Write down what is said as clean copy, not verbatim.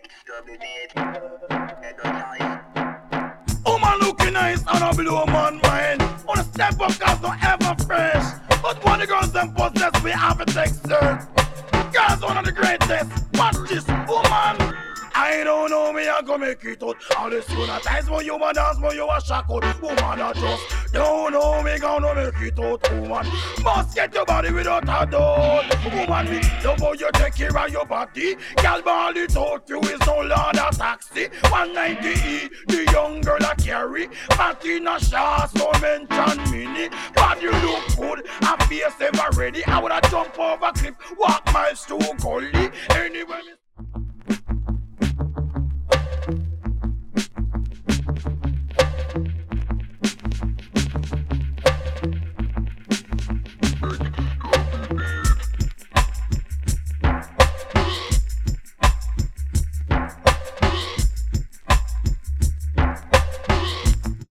Woman looking nice and a blow man mind. On a step up cause not ever fresh. But when the girls them possess we have a texture. Girls one of the greatest. Watch this woman. I don't know me, I go make it out. All the sooner times when you dance, when you a shock out. Woman, I just don't know me, gonna make it out, woman. Must get your body without a doubt. Woman, me love how you take care of your body. Girl, ball it out, you is no longer a taxi. 190E, the young girl I carry. Patina shots, no mention mini. Body look good, and face ever ready. I woulda jump over cliff, walk miles too gully. Anyway,